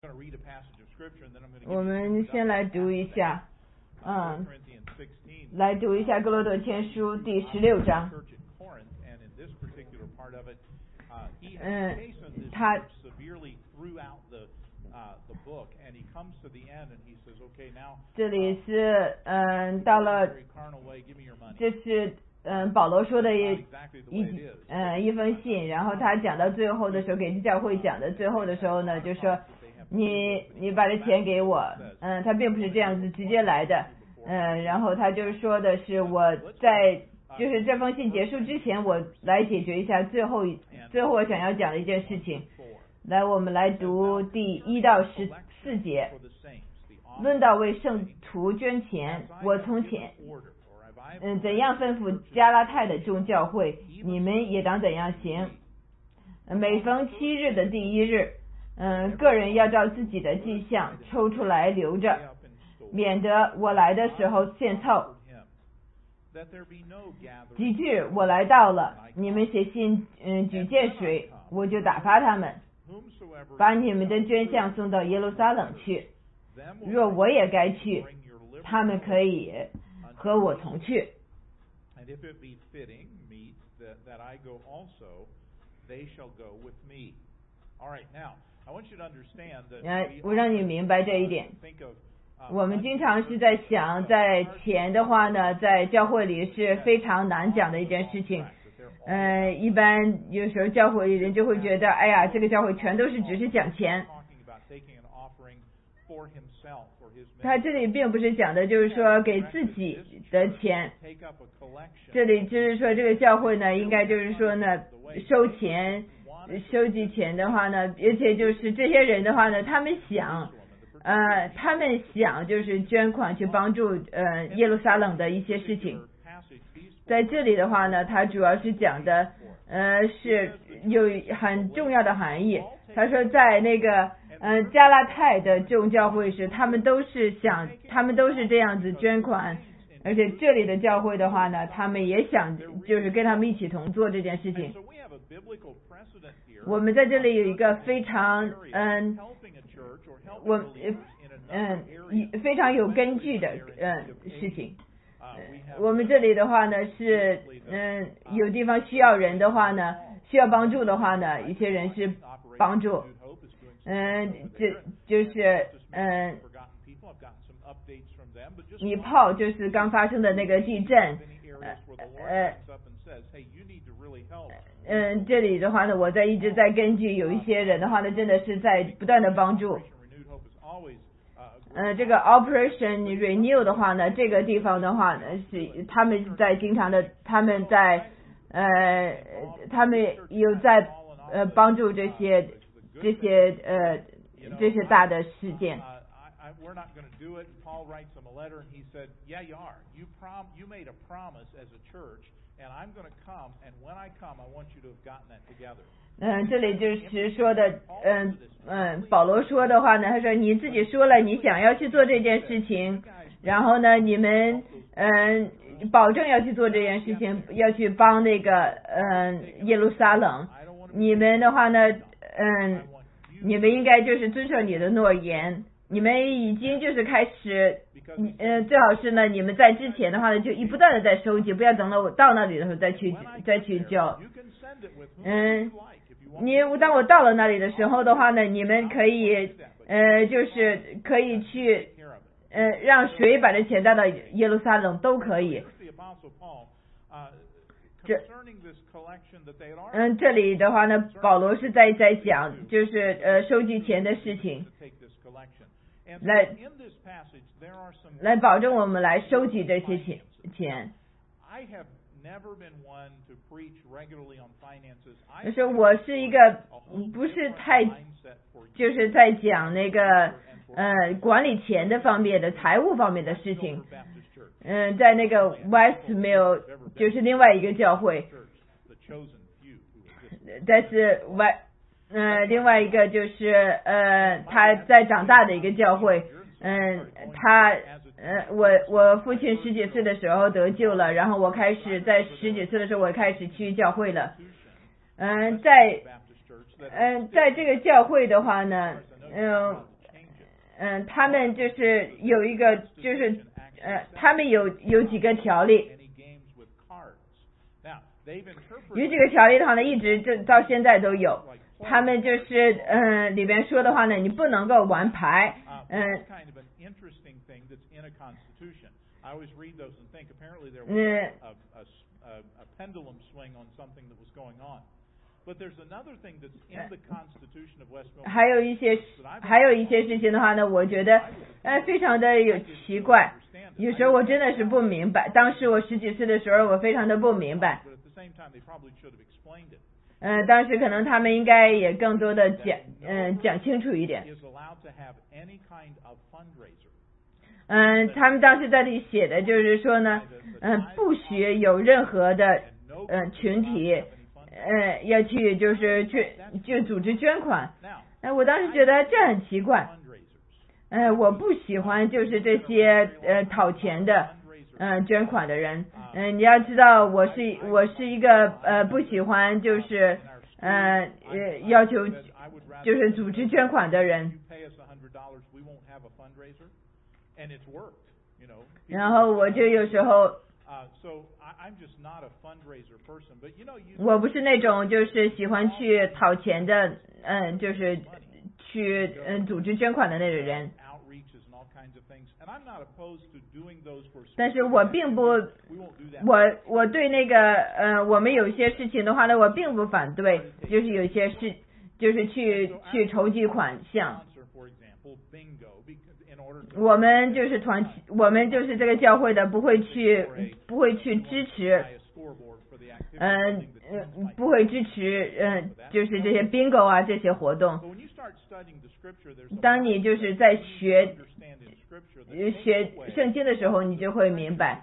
我们先来读一下，来读一下哥罗多前书第16章。他这里是到了，这是保罗说的一封信，然后他讲到最后的时候，给教会讲的最后的时候呢，就说你把这钱给我，他并不是这样子直接来的，然后他就是说的是我在就是这封信结束之前，我来解决一下最后我想要讲的一件事情。来，我们来读第1到14节。论到为圣徒捐钱，我从前怎样吩咐加拉太的众教会，你们也当怎样行。每逢7日的第1日，个人要照自己的迹象抽出来留着，免得我来的时候献凑。及至我来到了，你们写信举荐谁，我就打发他们，把你们的捐项送到耶路撒冷去。若我也该去，他们可以和我同去。我让你明白这一点。我们经常是在想，在钱的话呢，在教会里是非常难讲的一件事情。一般有时候教会人就会觉得，哎呀，这个教会全都是只是讲钱。他这里并不是讲的就是说给自己的钱，这里就是说这个教会呢，应该就是说呢，收集钱的话呢，而且就是这些人的话呢，他们想就是捐款去帮助耶路撒冷的一些事情。在这里的话呢，它主要是讲的是有很重要的含义。他说在那个加拉太的众教会时，他们都是这样子捐款，而且这里的教会的话呢，他们也想就是跟他们一起同做这件事情。我们在这里有一个非常非常有根据的事情。我们这里的话呢是有地方需要人的话呢，需要帮助的话呢，一些人是帮助。这就是尼泊就是刚发生的那个地震。这里的话呢，我一直在根据有一些人的话呢，真的是在不断的帮助。这个 Operation Renew 的话呢，这个地方的话呢，是他们在经常的，他们有在帮助这些大的事件。 We're not going to do it. Paul writes him a letter and he said, "Yeah, you are. You made a promise as a church, and I'm going to come. And when I come, I want you to have gotten that together." 这里就是说的，保罗说的话呢，他说你自己说了，你想要去做这件事情，然后呢，你们保证要去做这件事情，要去帮那个耶路撒冷。你们的话呢，你们应该就是遵守你的诺言。你们已经就是开始，最好是呢，你们在之前的话呢，就不断的在收集，不要等到我到那里的时候再去交。当我到了那里的时候的话呢，你们可以就是可以去让谁把这钱带到耶路撒冷都可以。这里的话呢，保罗是在讲就是收集钱的事情。来保证我们来收集这些钱。就是我是一个不是太就是在讲那个管理钱的方面的财务方面的事情。在那个 Westmill 就是另外一个教会，但是另外一个就是他在长大的一个教会。我父亲10几岁的时候得救了，然后我开始在10几岁的时候我开始去教会了。在这个教会的话呢， 他们就是有一个就是他们有几个条例，有几个条例的话呢，一直就到现在都有。他们就是里边说的话呢，你不能够玩牌。 I always read those and think apparently there was a pendulum swing on something that was going on. But there's another thing that's in the Constitution of West Milwaukee. 还有一些事情的话呢，我觉得非常的有奇怪，有时候我真的是不明白。当时我10几岁的时候，我非常的不明白。当时可能他们应该也更多的讲清楚一点。他们当时在这里写的就是说呢，不许有任何的群体要去就是去组织捐款。我当时觉得这很奇怪。我不喜欢就是这些讨钱的捐款的人。你要知道我是一个不喜欢就是要求就是组织捐款的人。然后我就有时候我不是那种就是喜欢去讨钱的就是去组织捐款的那种人。但是我并不我对那个我们有些事情的话呢，我并不反对，就是有些事就是去筹集款项。我们就是我们就是这个教会的不会去支持不会支持就是这些 bingo 啊这些活动。当你就是在学圣经的时候，你就会明白。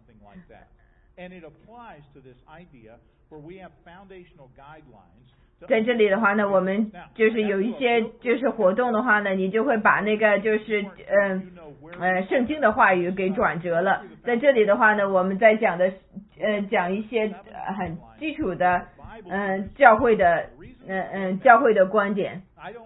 在这里的话呢，我们就是有一些就是活动的话呢，你就会把那个就是圣经的话语给转折了。在这里的话呢，我们在讲一些很基础的教会的观点。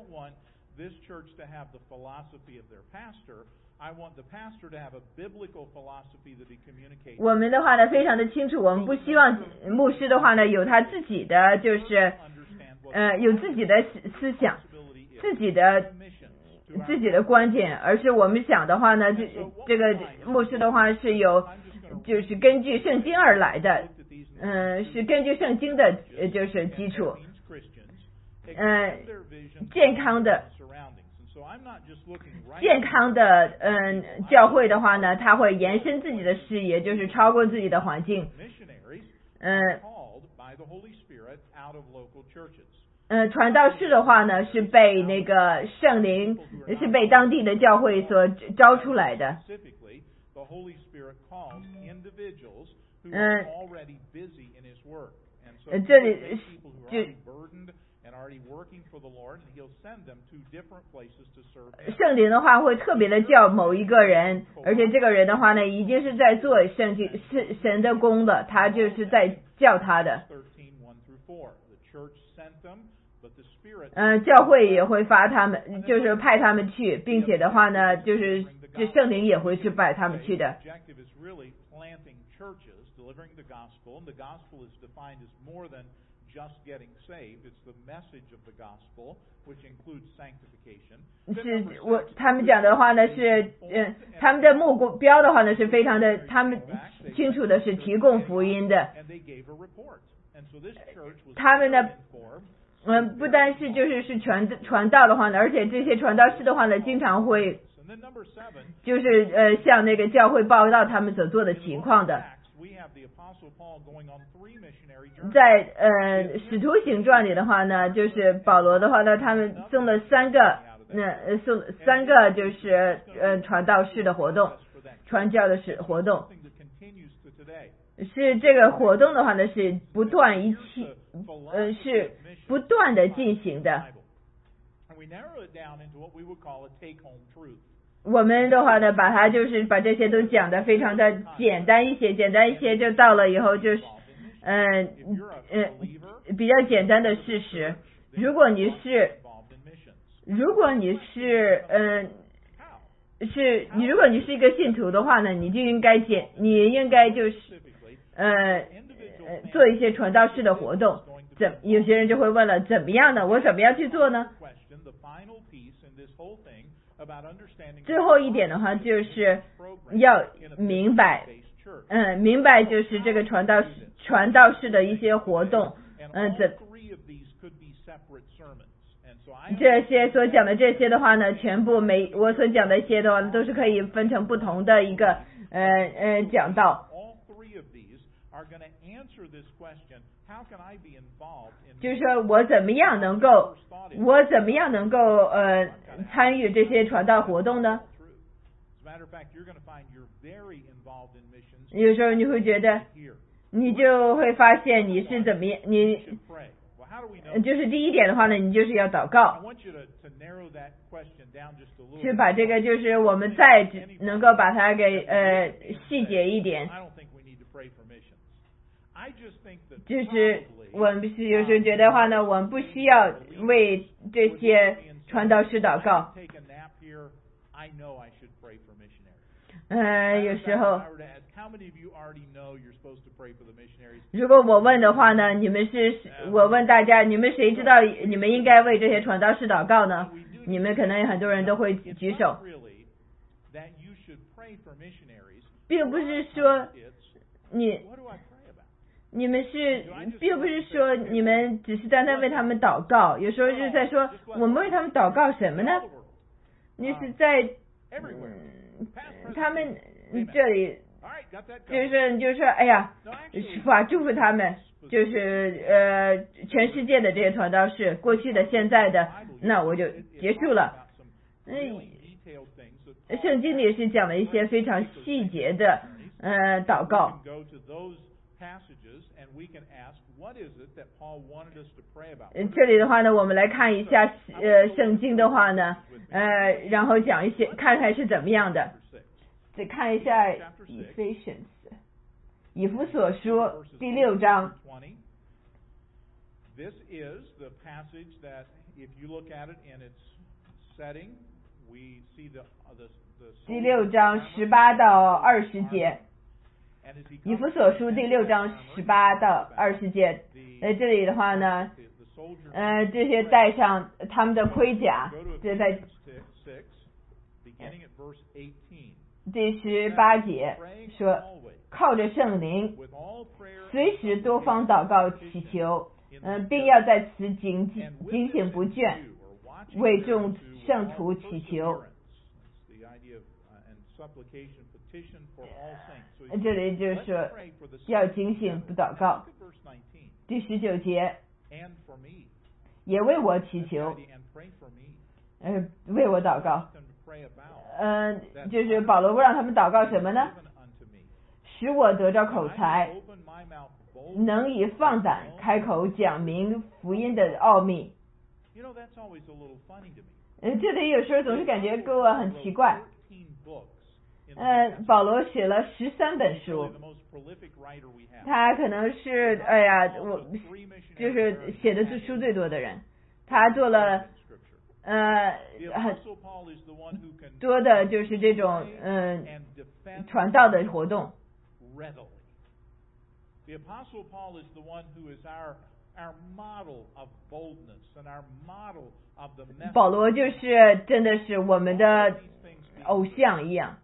我们的话呢非常的清楚，我们不希望牧师的话呢有他自己的就是有自己的思想，自己的观点，而是我们想的话呢，这个牧师的话是有就是根据圣经而来的，是根据圣经的就是基础，健康的教会的话呢，他会延伸自己的视野，就是超过自己的环境。传道士的话呢，是被那个圣灵，是被当地的教会所招出来的。这里就圣灵的话会特别的叫某一个人，而且这个人的话呢，已经是在做神的工的，他就是在叫他的。教会也会发他们，就是派他们去，并且的话呢，就是这圣灵也会去派他们去的。他们讲的话呢是，他们的目标的话呢是非常的，他们清楚的是提供福音的。他们的不单是就是传道的话呢，而且这些传道士的话呢，经常会就是向那个教会报道他们所做的情况的。在使徒行传里的话呢，就是保罗的话呢，他们送了3个就是传道士的活动，传教的活动。是这个活动的话呢，是不断是不断的进行的。我们的话呢，把它就是把这些都讲的非常的简单一些，就到了以后就是比较简单的事实。如果你是是你，如果你是一个信徒的话呢，你应该就是做一些传道式的活动。有些人就会问了，怎么样呢？我怎么样去做呢？最后一点的话，就是要明白，明白就是这个传道式的一些活动，这些所讲的这些的话呢，全部我所讲的一些的话都是可以分成不同的一个讲道。就是说我怎么样能够参与这些传道活动呢？有时候你会觉得，你就会发现你是怎么样，就是第一点的话呢，你就是要祷告。去把这个就是我们再能够把它给细节一点。就是我们有时候觉得话呢，我们不需要为这些传道士祷告。有时候，如果我问的话呢，我问大家，你们谁知道你们应该为这些传道士祷告呢？你们可能很多人都会举手，并不是说你们并不是说你们只是单单为他们祷告，有时候就是在说我们为他们祷告什么呢？你是在他们这里就是说哎呀，是吧？祝福他们，就是全世界的这些传道士，过去的、现在的，那我就结束了。圣经里是讲了一些非常细节的祷告。这里的话呢，我们来看一下圣经的话呢，然后讲一些看看是怎么样的。再看一下以弗所书第6章。第6章18到20节。以弗所书第6章18到20节，这里的话呢，这些带上他们的盔甲，这在第18节说，靠着圣灵，随时多方祷告祈求，并要在此警醒不倦，为众圣徒祈求。这里就是说要警醒不祷告。第19节，也为我祈求，为我祷告。就是保罗让他们祷告什么呢？使我得着口才，能以放胆开口讲明福音的奥秘。这里有时候总是感觉给我很奇怪。保罗写了13本书，他可能是我就是写的书最多的人，他做了很多的就是这种传道的活动。保罗就是真的是我们的偶像一样。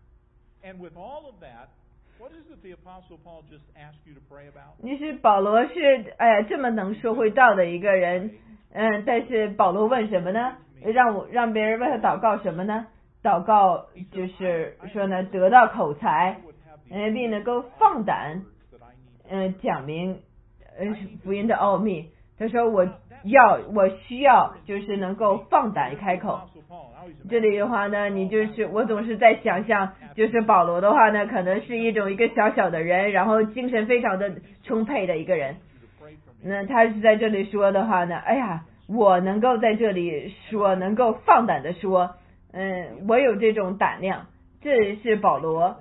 你是保罗是这么能说会道的一个人，但是保罗问什么呢？让别人为他祷告什么呢？祷告就是说呢，得到口才，并能够放胆讲明福音的奥秘。他说我需要就是能够放胆开口。这里的话呢，我总是在想象，就是保罗的话呢，可能是一个小小的人，然后精神非常的充沛的一个人。那他是在这里说的话呢，哎呀，我能够在这里说，能够放胆的说，我有这种胆量。这是保罗。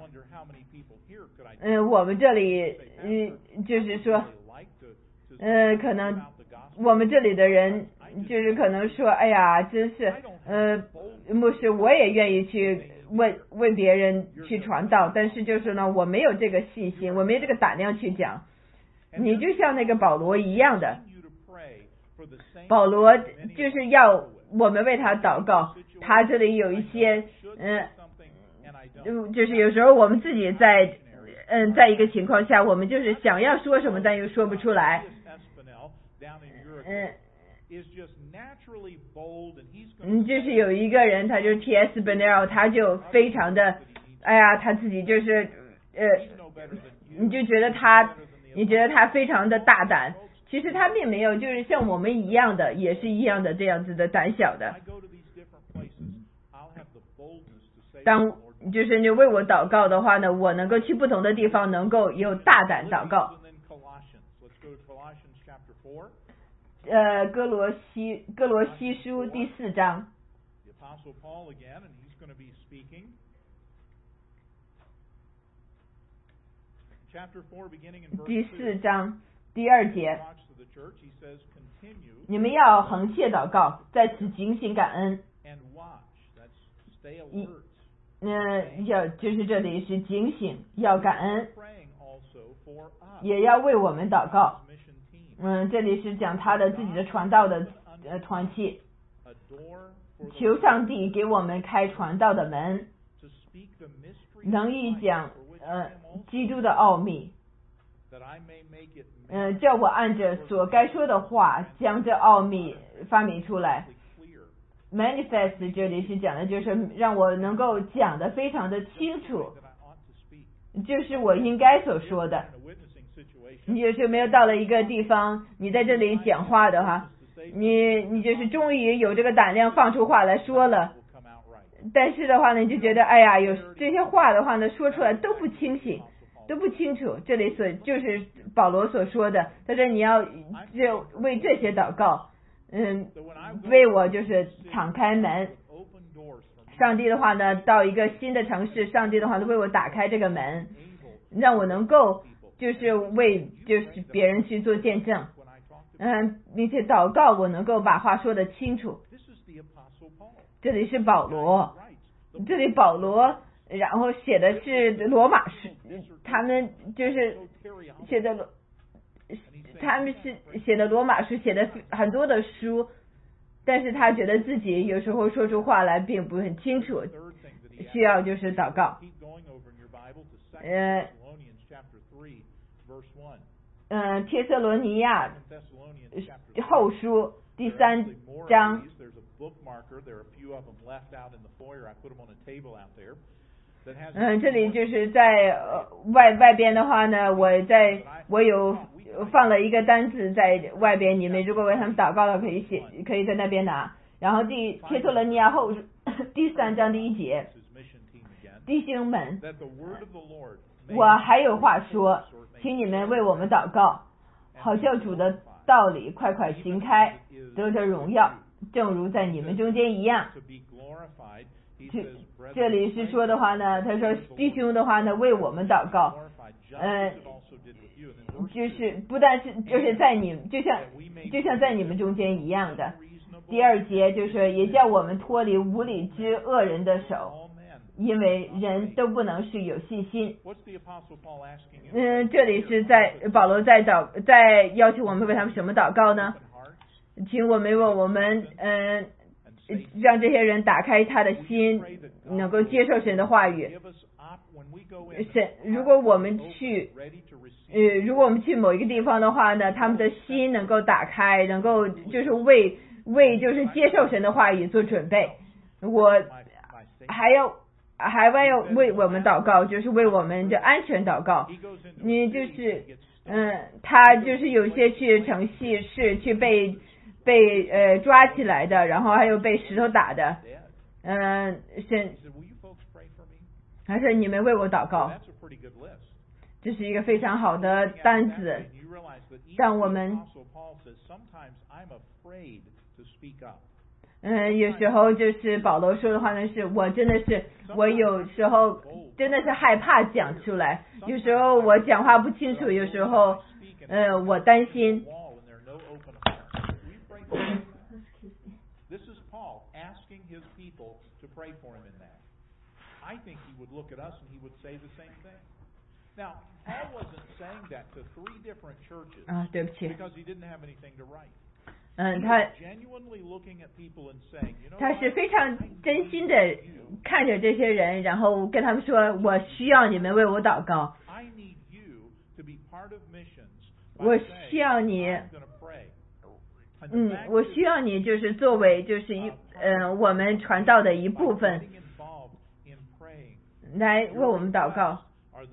我们这里就是说，可能我们这里的人就是可能说，哎呀，真是牧师，我也愿意去为别人去传道，但是就是呢，我没有这个信心，我没有这个胆量去讲。你就像那个保罗一样的，保罗就是要我们为他祷告。他这里有一些就是有时候我们自己在一个情况下，我们就是想要说什么，但又说不出来。就是有一个人，他就是 T.S. Benell， 他就非常的，哎呀，他自己就是你觉得他非常的大胆，其实他并没有，就是像我们一样的，也是一样的这样子的胆小的。当就是你为我祷告的话呢，我能够去不同的地方，能够有大胆祷告。哥罗西书第4章。第4章第2节，你们要恒切祷告，在此警醒感恩。就是这里是警醒，要感恩，也要为我们祷告。这里是讲他的自己的传道的团契，求上帝给我们开传道的门，能以讲基督的奥秘，叫我按着所该说的话，将这奥秘发明出来。Manifest 这里是讲的就是让我能够讲得非常的清楚，就是我应该所说的。你就是没有到了一个地方，你在这里讲话的话，你就是终于有这个胆量放出话来说了，但是的话呢，你就觉得哎呀，有这些话的话呢，说出来都不清醒，都不清楚。这里就是保罗所说的，他说你要就为这些祷告。为我就是敞开门。上帝的话呢，到一个新的城市，上帝的话呢为我打开这个门，让我能够就是为就是别人去做见证。并且祷告我能够把话说得清楚。这里是保罗，这里保罗，然后写的是罗马书，他们就是写的罗马书，写的很多的书，但是他觉得自己有时候说出话来并不很清楚，需要就是祷告。帖撒罗尼亚后书第3章。这里就是在外边的话呢，我有放了一个单子在外边，你们如果为他们祷告的可以在那边拿。然后帖撒罗尼亚后第3章第1节，弟兄们，我还有话说，请你们为我们祷告，好叫主的道理快快行开，得着荣耀，正如在你们中间一样。这里是说的话呢，他说弟兄的话呢为我们祷告，就是不但是就是在你就像在你们中间一样的。第2节就是也叫我们脱离无理之恶人的手，因为人都不能是有信心。这里是保罗在要求我们为他们什么祷告呢？请我们为我们让这些人打开他的心，能够接受神的话语。如果我们去某一个地方的话呢，他们的心能够打开，能够就是为就是接受神的话语做准备。我还要为我们祷告，就是为我们的安全祷告。你就是他就是有些去城市是去被抓起来的，然后还有被石头打的。还是你们为我祷告，这是一个非常好的单子，让我们有时候就是保罗说的话呢，是我有时候真的是害怕讲出来，有时候我讲话不清楚，有时候我担心。 I think he would look at us and he would say the same thing. Now, Paul wasn't saying that to 3 different churches 对不起 because he didn't have anything to write. 他是非常真心的看着这些人，然后跟他们说，我需要你们为我祷告，我需要你，我需要你就是作为就是我们传道的一部分，来为我们祷告。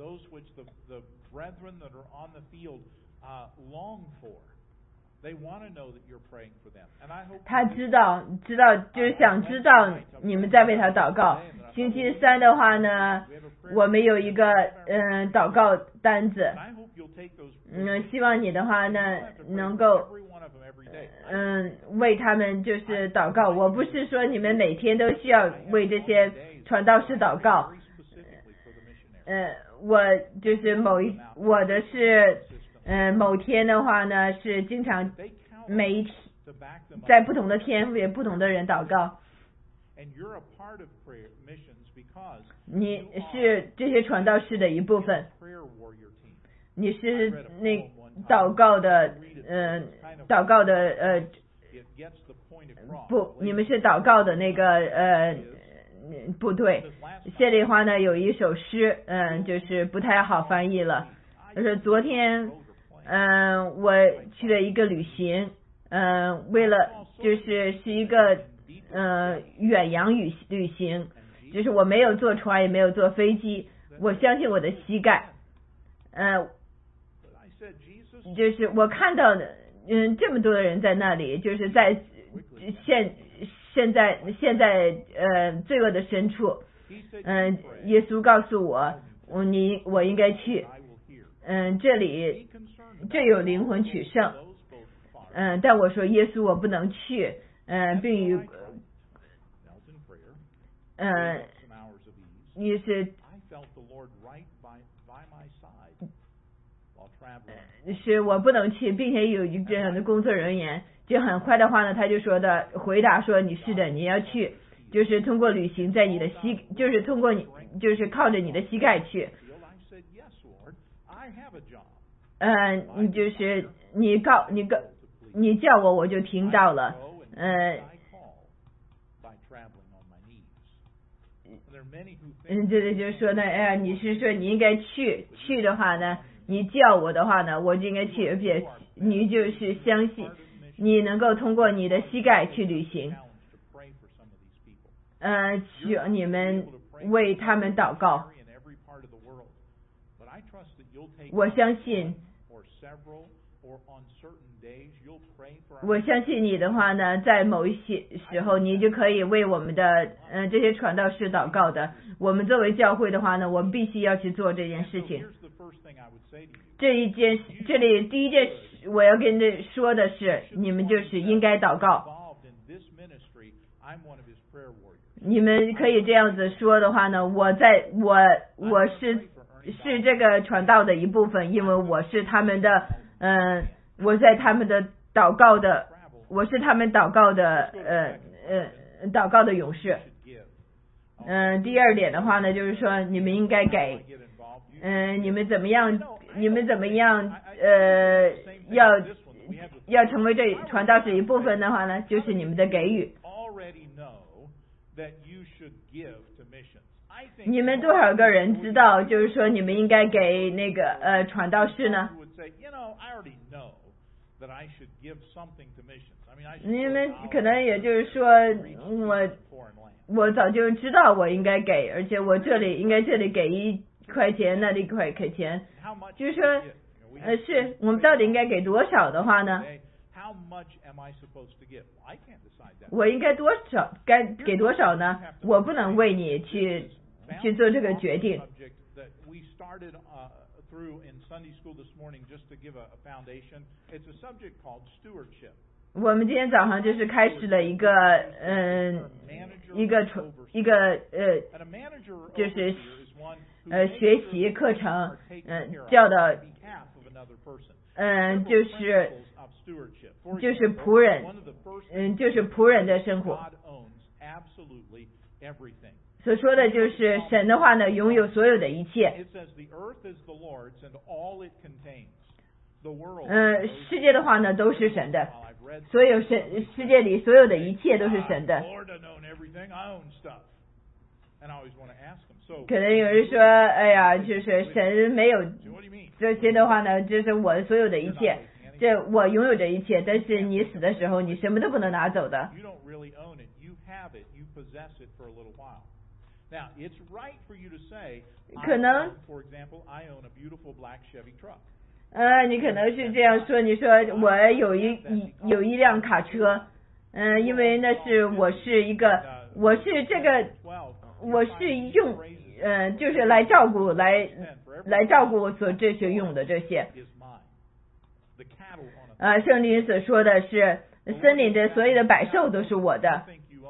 他知道就是想知道你们在为他祷告。星期3的话呢，我们有一个祷告单子，希望你的话呢能够为他们就是祷告。我不是说你们每天都需要为这些传道士祷告，我就是我的是某天的话呢是经常每一天在不同的天为不同的人祷告。你是这些传道士的一部分，你是那祷告的不，你们是祷告的那个部队。这里的话呢有一首诗，就是不太好翻译了，就是昨天我去了一个旅行，为了是一个远洋旅行，就是我没有坐船也没有坐飞机，我相信我的膝盖，就是我看到的这么多的人在那里，就是在现在罪恶的深处，耶稣告诉我我应该去，这有灵魂取胜，但我说耶稣我不能去，并与于是我不能去，并且有一这样的工作人员，就很快的话呢，他就回答说你是的，你要去，就是通过旅行在你的就是通过你就是靠着你的膝盖去，你就是你叫我就听到了，这里就说呢，你是说你应该去的话呢，你叫我的话呢，我就应该去，而且你就是相信你能够通过你的膝盖去旅行，需要你们为他们祷告。我相信你的话呢，在某一些时候你就可以为我们的这些传道士祷告的。我们作为教会的话呢，我们必须要去做这件事情。这里第一件我要跟你说的是，你们就是应该祷告。你们可以这样子说的话呢，我是这个传道的一部分，因为我是他们的我在他们的祷告的，我是他们祷告的祷告的勇士。第二点的话呢，就是说你们应该给，你们怎么样要成为这传道士一部分的话呢，就是你们的给予。你们多少个人知道就是说你们应该给那个传道士呢？你们可能也就是说我早就知道我应该给，而且我这里给1块钱，那里1块钱，就是说是我们到底应该给多少的话呢？我应该该给多少呢？我不能为你去做这个决定。我们今天早上就是开始了一个就是学习课程，叫的就是仆人，就是仆人的生活。 所说的就是神的话呢，拥有所有的一切。世界的话呢都是神的，所有世界里所有的一切都是神的。可能有人说，哎呀，就是神没有这些的话呢，这是我所有的一切，这我拥有这一切，但是你死的时候，你什么都不能拿走的。可能你可能是这样说，你说我有一辆卡车，因为那是我是用就是来照顾我所这些用的这些。圣经所说的是森林的所有的百兽都是我的。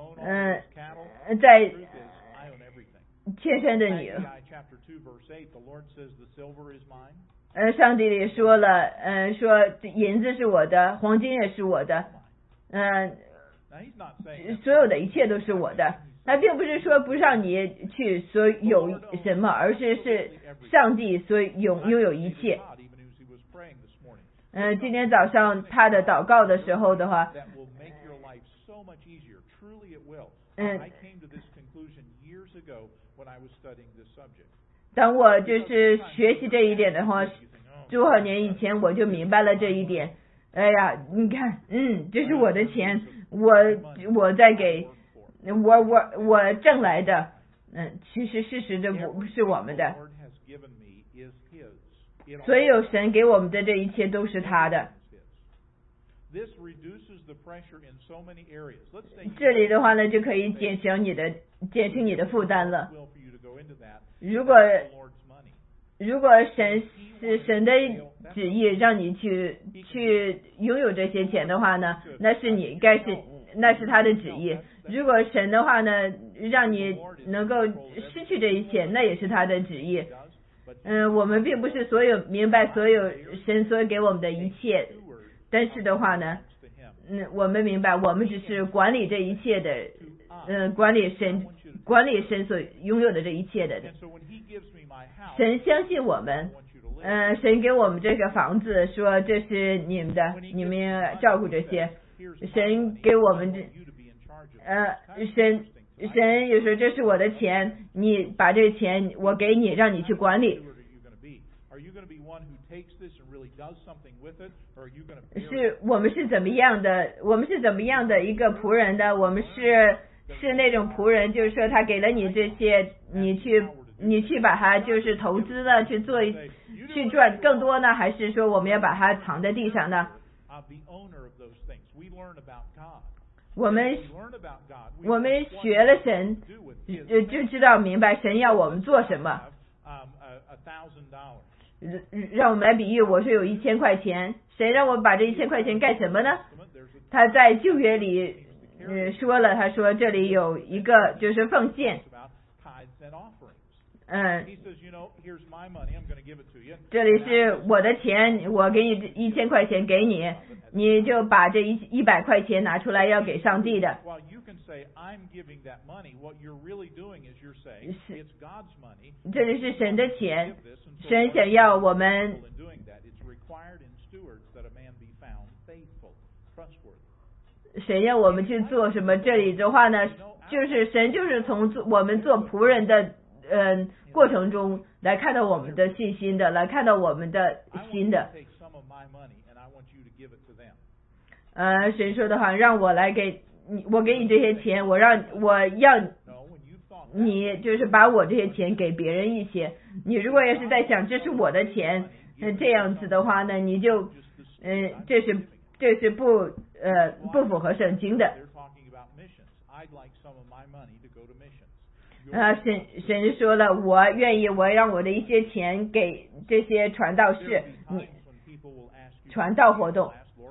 在天山的你。上帝里说了，说银子是我的，黄金也是我的，所有的一切都是我的。他并不是说不让你去所有什么，而是上帝所拥有一切。今天早上他的祷告的时候的话，当我就是学习这一点的话，多少年以前我就明白了这一点。哎呀，你看，这是我的钱，我在给我挣来的，其实事实这不是我们的，所有神给我们的这一切都是他的。这里的话呢，就可以减轻你的负担了。如果神是神的旨意让你去拥有这些钱的话呢，那是他的旨意。如果神的话呢让你能够失去这一切，那也是他的旨意。我们并不是明白所有神所给我们的一切，但是的话呢，我们明白我们只是管理这一切的，管理神所拥有的这一切的。神相信我们，神给我们这个房子，说这是你们的，你们照顾这些。神给我们神有时候这是我的钱，你把这钱我给你，让你去管理。是我们是怎么样的？我们是怎么样的一个仆人的？我们是那种仆人，就是说他给了你这些，你去把它就是投资了，去赚更多呢，还是说我们要把它藏在地上呢？我们学了神，就知道明白神要我们做什么。让我们来比喻，我是有1000块钱，谁让我把这1000块钱干什么呢？他在旧约里说了，他说这里有一个就是奉献。这里是我的钱，我给你1000块钱给你，你就把这100块钱拿出来要给上帝的。这里是神的钱，神想要我们神要我们去做什么？这里的话呢，就是神就是从我们做仆人的过程中来看到我们的信心的，来看到我们的心的。神说的话，让我来给你，我给你这些钱，我要你就是把我这些钱给别人一些。你如果要是在想这是我的钱，这样子的话呢，你就这是不符合圣经的。神说了，我愿意我让我的一些钱给这些传道士，传道活动。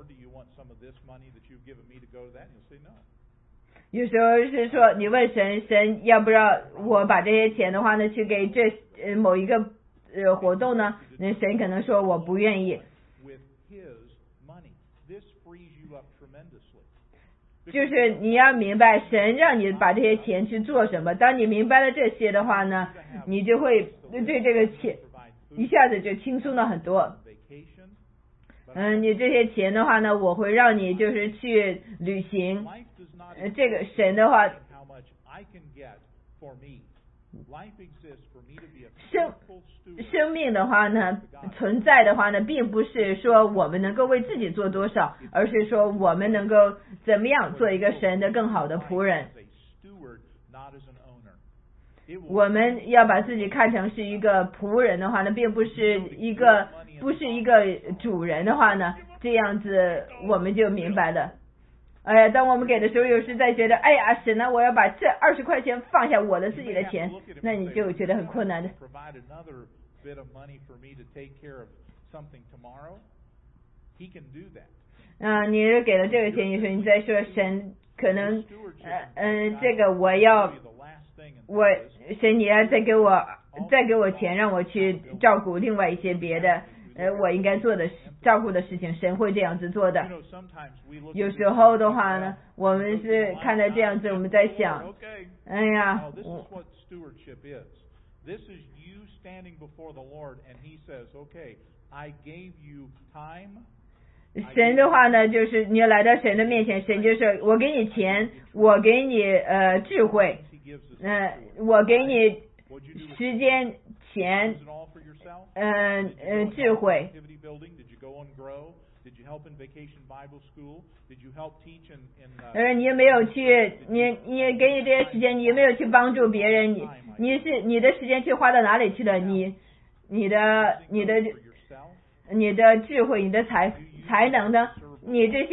有时候是说你问神要不要我把这些钱的话呢去给这某一个活动呢，那神可能说我不愿意。 就是你要明白神让你把这些钱去做什么。当你明白了这些的话呢，你就会对这个钱一下子就轻松了很多。你这些钱的话呢，我会让你就是去旅行。这个神的话，生命的话呢，存在的话呢，并不是说我们能够为自己做多少，而是说我们能够怎么样做一个神的更好的仆人。我们要把自己看成是一个仆人的话呢，并不是一个主人的话呢，这样子我们就明白了。哎呀，当我们给的时候，有时在觉得，哎呀，神呢，我要把这20块钱放下我的自己的钱，那你就觉得很困难的。你给了这个钱，你说你在说神可能，这个神你要再给我钱，让我去照顾另外一些别的。我应该做的照顾的事情，神会这样子做的。有时候的话呢，我们是看到这样子，我们在想，哎呀，神的话呢，就是你要来到神的面前，神就说我给你钱，我给你智慧，我给你时间、钱。智慧。你也没有去，你给你这些时间，你也没有去帮助别人，你的时间去花到哪里去了？你的智慧，你的才能呢？你这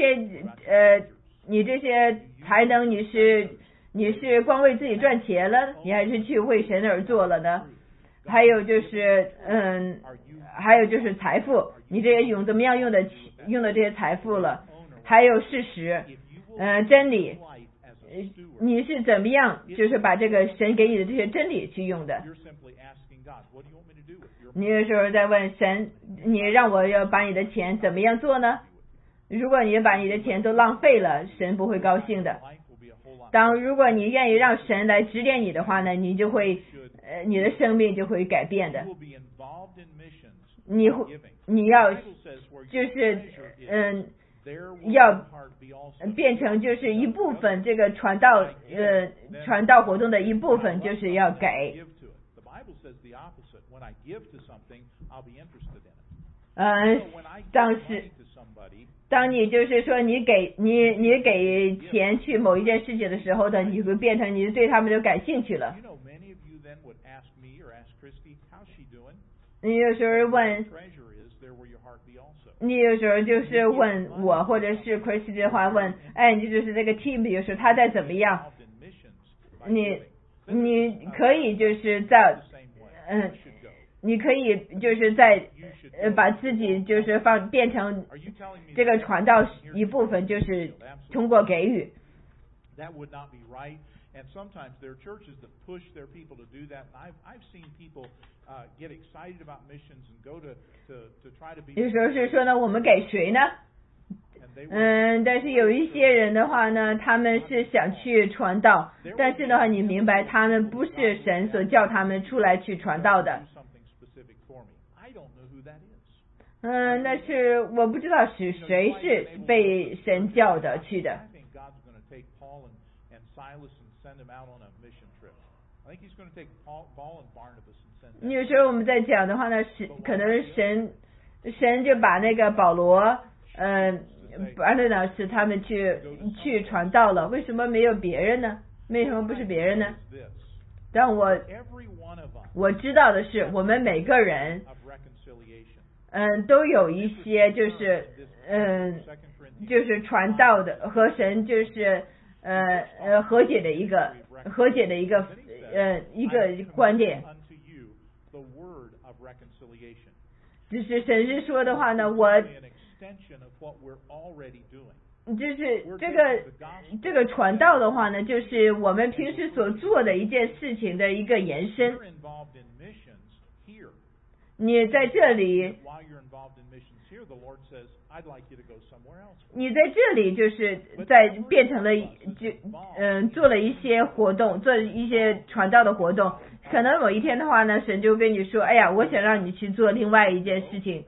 些才能，你是光为自己赚钱了，你还是去为神而做了呢？还有就是财富，你这些怎么样用的这些财富了？还有事实，真理，你是怎么样就是把这个神给你的这些真理去用的？你有时候在问神，你让我要把你的钱怎么样做呢？如果你把你的钱都浪费了，神不会高兴的。如果你愿意让神来指点你的话呢，你就会你的生命就会改变的。你要就是要变成就是一部分，这个传道活动的一部分就是要给。当你就是说你给钱去某一件事情的时候呢，你会变成你对他们就感兴趣了。你有时候问，你有时候就是问我，或者是 Christy 的话问，哎，你就是这个 team 有时候他在怎么样？你可以就是在你可以就是在把自己就是变成这个传道一部分，就是通过给予。 And sometimes there are churches that push their people to do that. And I've seen people get excited about missions and go to try to be. 有时候是说呢，我们给谁呢？但是有一些人的话呢，他们是想去传道，但是的话，你明白，他们不是神所叫他们出来去传道的。但是我不知道是谁是被神叫的去的。有时候我们在讲的话呢，可能神就把那个保罗，巴勒老师他们去传道了，为什么没有别人呢？为什么不是别人呢？但我知道的是，我们每个人，都有一些就是传道的和神就是和解的一个观点。就是神是说的话呢，就是这个传道的话呢，就是我们平时所做的一件事情的一个延伸。你在这里， 你在这里就是在变成了做了一些活动，做一些传道的活动，可能某一天的话呢，神就跟你说，哎呀，我想让你去做另外一件事情。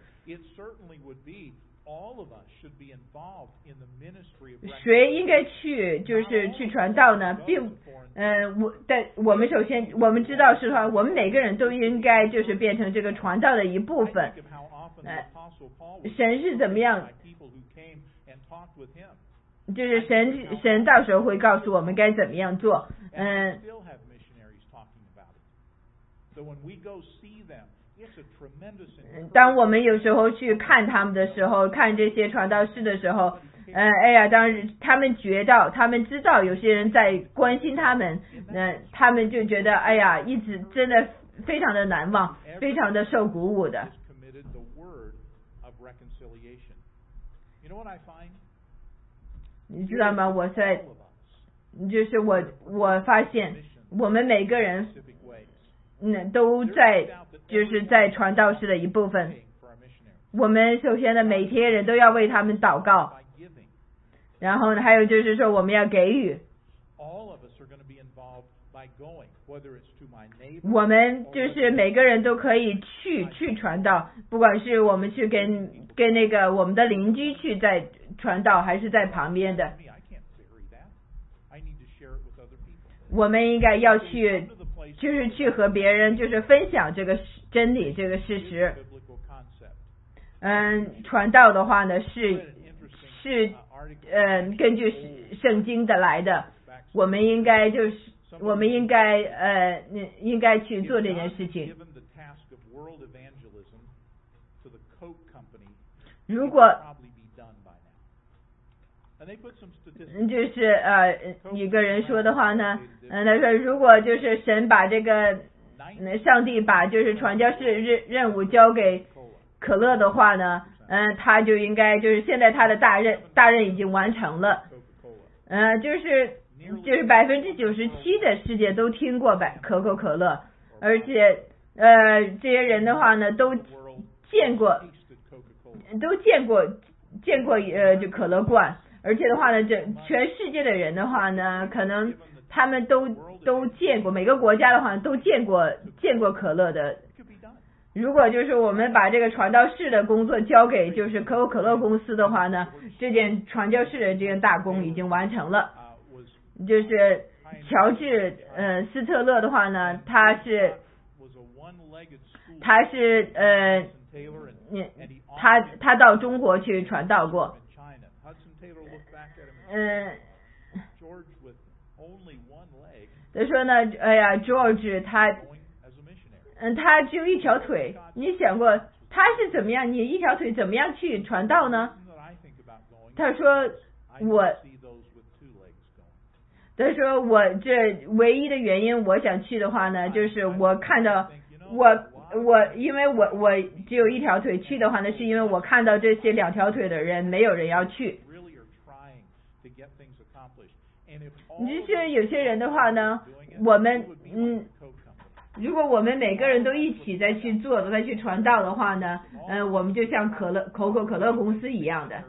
谁应该去就是去传道呢？我们首先我们知道是说，我们每个人都应该就是变成这个传道的一部分。神是怎么样？就是神到时候会告诉我们该怎么样做。当我们有时候去看他们的时候，看这些传道士的时候，哎呀，当他们他们知道有些人在关心他们，他们就觉得哎呀，一直真的非常的难忘，非常的受鼓舞的。你知道吗？就是我发现我们每个人都就是在传道士的一部分。我们首先呢，每天人都要为他们祷告，然后呢，还有就是说我们要给予。我们就是每个人都可以去传道，不管是我们去跟那个我们的邻居去在传道，还是在旁边的，我们应该要去，就是去和别人就是分享这个真理，这个事实。传道的话呢是根据圣经的来的，我们应该去做这件事情。如果就是一个人说的话呢，他说如果就是神把这个上帝把就是传教士任务交给可乐的话呢，他就应该就是现在他的大任已经完成了，就是97%的世界都听过可口可乐，而且这些人的话呢都见过就可乐罐，而且的话呢，全世界的人的话呢，可能他们都见过，每个国家的话都见过可乐的。如果就是我们把这个传教士的工作交给就是可口可乐公司的话呢，这件传教士的这件大功已经完成了。就是乔治斯特勒的话呢，他到中国去传道过。他说呢，哎呀 ，George 他只有一条腿，你想过他是怎么样？你一条腿怎么样去传道呢？他说我这唯一的原因我想去的话呢，就是我看到因为我只有一条腿，去的话呢，是因为我看到这些2条腿的人没有人要去。就是有些人的话呢，我们如果我们每个人都一起再去做，再去传道的话呢，我们就像可口可乐公司一样的。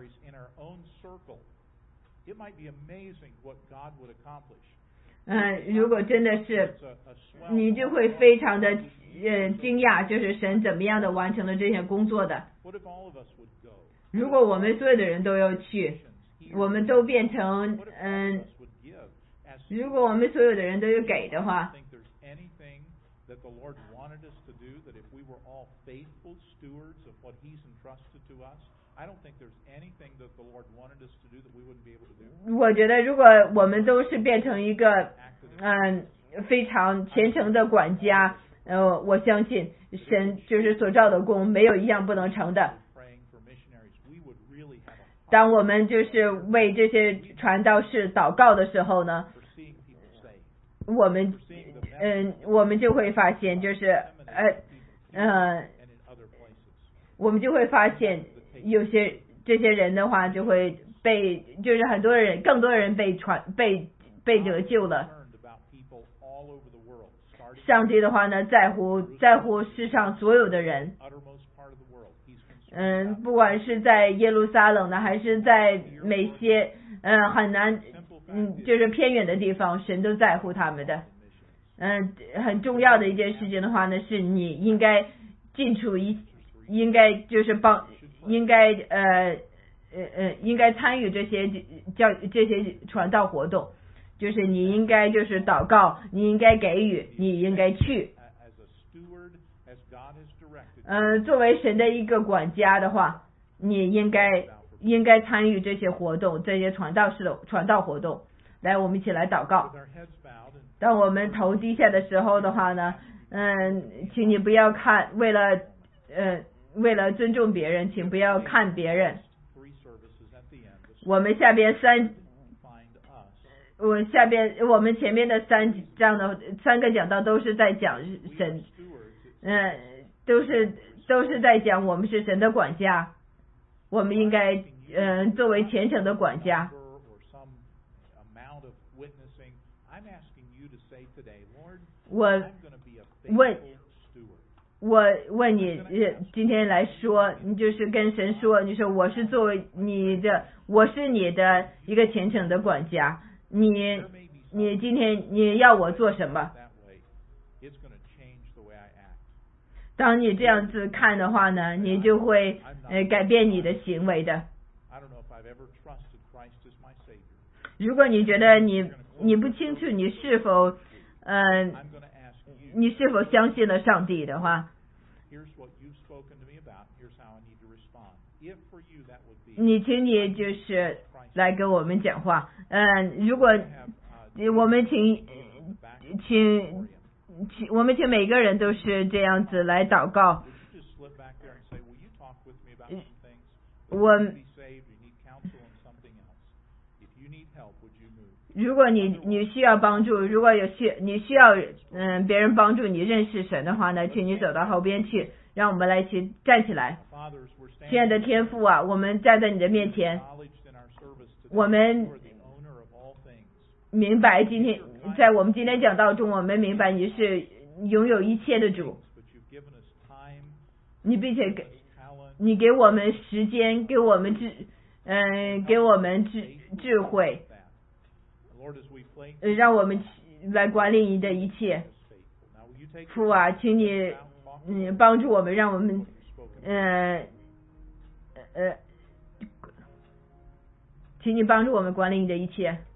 如果真的是，你就会非常的惊讶，就是神怎么样的完成了这些工作的。如果我们所有的人都要去，我们都变成如果我们所有的人都有给的话，我觉得如果我们都是变成一个非常虔诚的管家，我相信神就是所造的工没有一样不能成的。当我们就是为这些传道士祷告的时候呢，我们就会发现就是我们就会发现这些人的话就会就是更多人被得救了。上帝的话呢在乎世上所有的人， 不管是在耶路撒冷的，还是在某些很难就是偏远的地方，神都在乎他们的。很重要的一件事情的话呢，是你应该进出应该就是应该参与这些传道活动，就是你应该就是祷告，你应该给予，你应该去。作为神的一个管家的话，你应该参与这些活动，这些传道活动。来，我们一起来祷告。当我们头低下的时候的话呢，请你不要看，为了尊重别人，请不要看别人。我们前面的三个讲道都是在讲神，都是在讲我们是神的管家，我们应该作为虔诚的管家。我问你，今天来说，你就是跟神说，你说我是你的一个虔诚的管家，你今天你要我做什么？当你这样子看的话呢，你就会改变你的行为的。如果你觉得你不清楚你是否相信了上帝的话，请你就是来跟我们讲话。如果我们请每个人都是这样子来祷告。如果你需要帮助，如果你需要别人帮助你认识神的话呢，请你走到后边去，让我们来站起来。亲爱的天父啊，我们站在你的面前，我们明白在我们今天讲道中，我们明白你是拥有一切的主，并且你给我们时间，给我们智慧，让我们来管理你的一切。父啊，请你帮助我们，让我们请你帮助我们管理你的一切。